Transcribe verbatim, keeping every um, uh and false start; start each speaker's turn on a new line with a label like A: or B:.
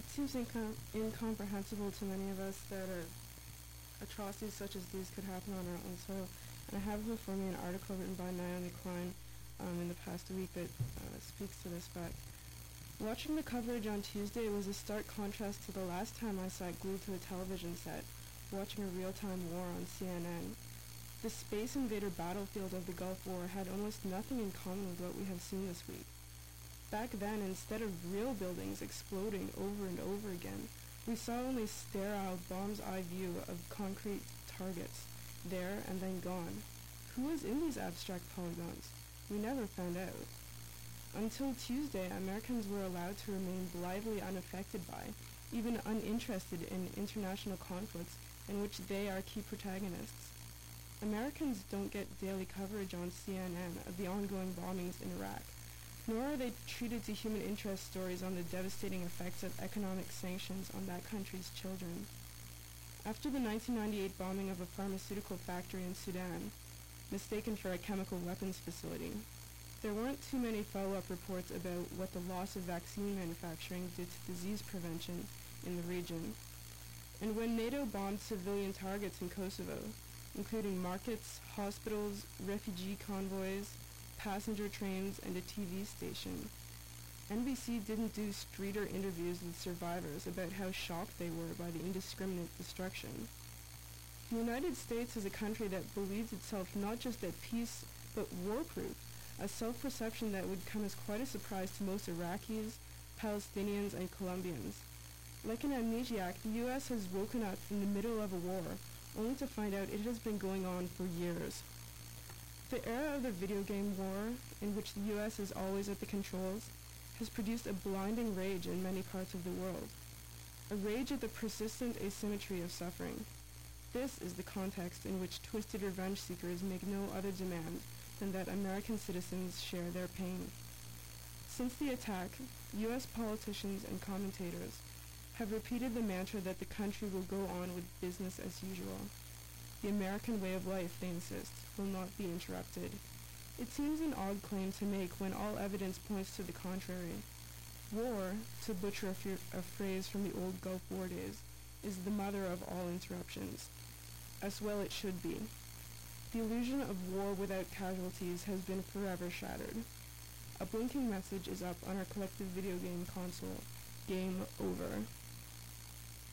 A: seems incom- incomprehensible to many of us that uh, atrocities such as these could happen on our own soil. And I have before me an article written by Naomi Klein um, in the past week that uh, speaks to this fact. Watching the coverage on Tuesday was a stark contrast to the last time I sat glued to a television set, watching a real-time war on C N N. The space invader battlefield of the Gulf War had almost nothing in common with what we have seen this week. Back then, instead of real buildings exploding over and over again, we saw only sterile bomb's eye view of concrete targets, there and then gone. Who was in these abstract polygons? We never found out. Until Tuesday, Americans were allowed to remain blithely unaffected by, even uninterested in international conflicts in which they are key protagonists. Americans don't get daily coverage on C N N of the ongoing bombings in Iraq, nor are they treated to human interest stories on the devastating effects of economic sanctions on that country's children. After the nineteen ninety-eight bombing of a pharmaceutical factory in Sudan, mistaken for a chemical weapons facility, there weren't too many follow-up reports about what the loss of vaccine manufacturing did to disease prevention in the region. And when NATO bombed civilian targets in Kosovo, including markets, hospitals, refugee convoys, passenger trains, and a T V station, N B C didn't do streeter interviews with survivors about how shocked they were by the indiscriminate destruction. The United States is a country that believes itself not just at peace, but war-proof, a self-perception that would come as quite a surprise to most Iraqis, Palestinians, and Colombians. Like an amnesiac, the U S has woken up from the middle of a war, only to find out it has been going on for years. The era of the video game war, in which the U S is always at the controls, has produced a blinding rage in many parts of the world. A rage at the persistent asymmetry of suffering. This is the context in which twisted revenge seekers make no other demand than that American citizens share their pain. Since the attack, U S politicians and commentators have repeated the mantra that the country will go on with business as usual. The American way of life, they insist, will not be interrupted. It seems an odd claim to make when all evidence points to the contrary. War, to butcher a, f- a phrase from the old Gulf War days, is the mother of all interruptions. As well it should be. The illusion of war without casualties has been forever shattered. A blinking message is up on our collective video game console. Game over.